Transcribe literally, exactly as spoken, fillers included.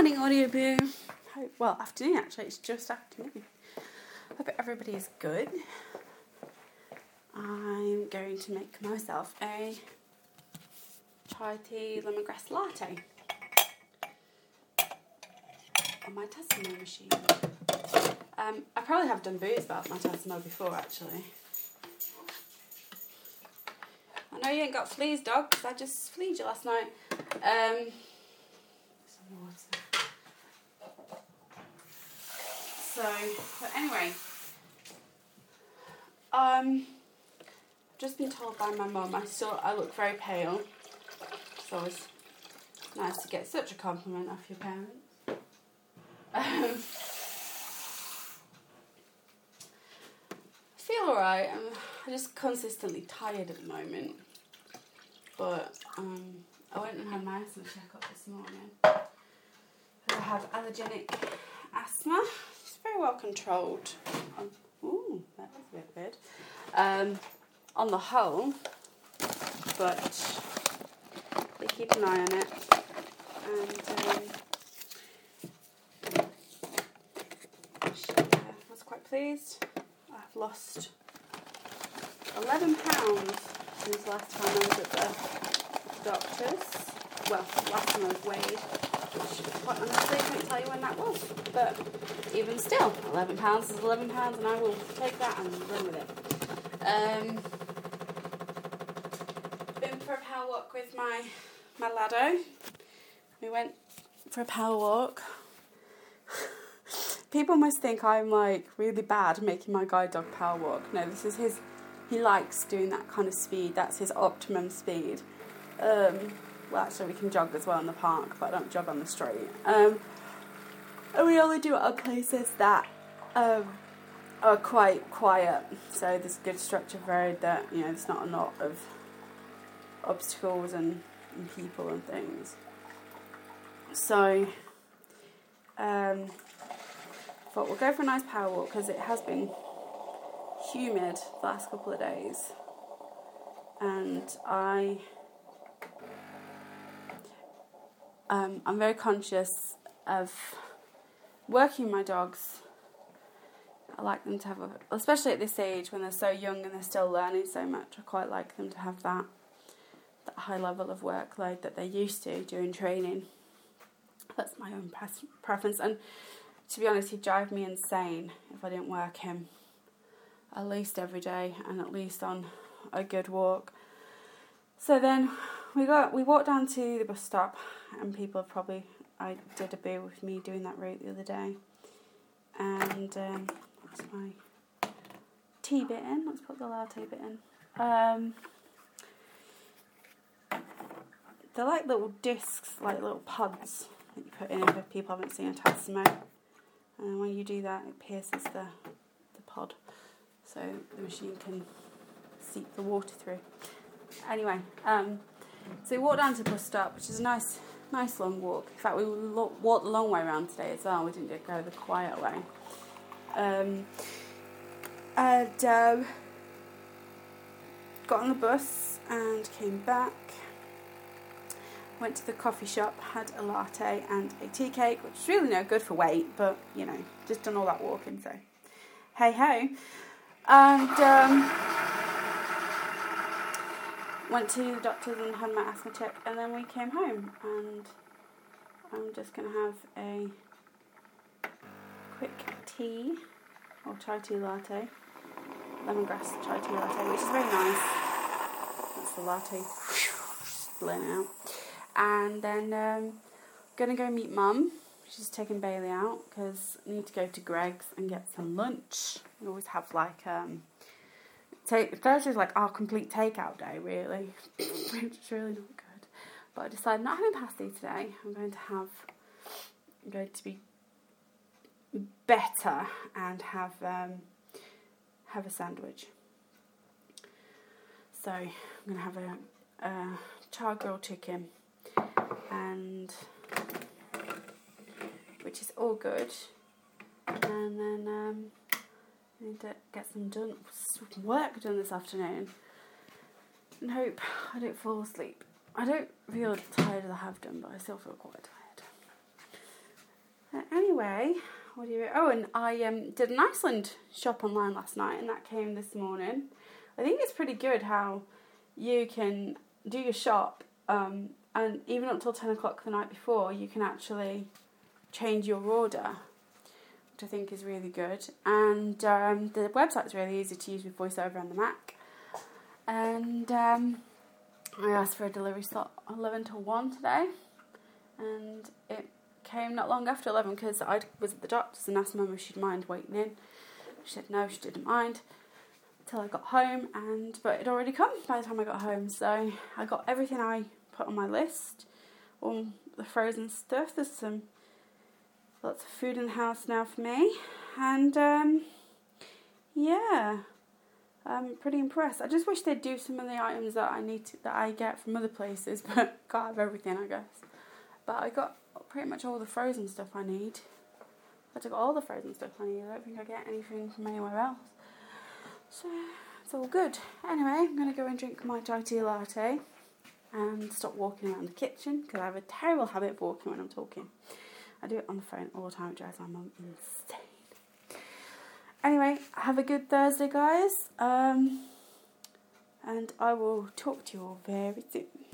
morning, Audio Boo. Hope, well, afternoon actually, it's just afternoon. Hope everybody is good. I'm going to make myself a chai tea lemongrass latte on my Tassimo machine. Um, I probably have done booze about my Tassimo before actually. I know you ain't got fleas, dog, because I just fleed you last night. Um, some water. So, but anyway, um, I've just been told by my mum I still I look very pale. So it's nice to get such a compliment off your parents. Um, I feel alright. I'm, I'm just consistently tired at the moment. But um, I went and had my asthma check-up this morning. I have allergenic asthma. It's very well controlled. Um, ooh, that was a bit weird. Um, on the whole, but they keep an eye on it. And um, yeah, I was quite pleased. I've lost eleven pounds since the last time I was at the doctor's. Well, last time I was weighed, which quite honestly I couldn't tell you when that was. But even still, eleven pounds is eleven pounds, and I will take that and run with it. Um, been for a power walk with my my laddo. We went for a power walk. People must think I'm like really bad making my guide dog power walk. No, this is his. He likes doing that kind of speed. That's his optimum speed. Um, well, actually, we can jog as well in the park, but I don't jog on the street. Um, and we only do it on places that um, are quite quiet. So there's a good stretch of road that, you know, there's not a lot of obstacles and, and people and things. So, um, thought we'll go for a nice power walk because it has been humid the last couple of days, and I um, I'm very conscious of working my dogs. I like them to have a, especially at this age when they're so young and they're still learning so much, I quite like them to have that that high level of workload that they're used to during training. That's my own pres- preference, and to be honest, he'd drive me insane if I didn't work him at least every day and at least on a good walk. So then we got we walked down to the bus stop, and people have probably I did a boo with me doing that route the other day. And um, that's my tea bit in. Let's put the latte bit in. Um, they're like little discs, like little pods that you put in if people haven't seen a Tassimo. And when you do that, it pierces the the pod, so the machine can seep the water through. Anyway, um, so we walked down to the bus stop, which is a nice, nice long walk. In fact, we lo- walked the long way around today as well. We didn't go the quiet way. Um, and um, got on the bus and came back. Went to the coffee shop, had a latte and a tea cake, which is really no good for weight, but, you know, just done all that walking, so hey ho. And um, went to the doctor's and had my asthma check, and then we came home, and I'm just going to have a quick tea, or chai tea latte, lemongrass chai tea latte, which is very nice. That's the latte, just blowing out. And then um, going to go meet Mum. She's taking Bailey out because I need to go to Greg's and get some lunch. We always have like, um, take, Thursday's like our complete takeout day, really, which is really not good. But I decided not having pasty today. I'm going to have, I'm going to be better and have um, have a sandwich. So I'm going to have a, a char grilled chicken, and which is all good, and then um, I need to get some done some work done this afternoon, and hope I don't fall asleep. I don't feel tired as I have done, but I still feel quite tired. anyway, what do you? Oh, and I um did an Iceland shop online last night, and that came this morning. I think it's pretty good how you can do your shop, um, and even up till ten o'clock the night before, you can actually change your order, which I think is really good. And um, the website's really easy to use with VoiceOver on the Mac. And um, I asked for a delivery slot eleven till one today, and it came not long after eleven because I was at the doctor's and asked Mum if she'd mind waiting in. She said no, she didn't mind until I got home, and but it'd already come by the time I got home. So I got everything I put on my list, all the frozen stuff. There's some lots of food in the house now for me, and um, yeah, I'm pretty impressed. I just wish they'd do some of the items that I need to, that I get from other places, but can't have everything, I guess. But I got pretty much all the frozen stuff I need. I took all the frozen stuff I need. I don't think I get anything from anywhere else. So it's all good. Anyway, I'm going to go and drink my chai tea latte and stop walking around the kitchen because I have a terrible habit of walking when I'm talking. I do it on the phone all the time. It drives my mum insane. Anyway, have a good Thursday, guys. Um, and I will talk to you all very soon.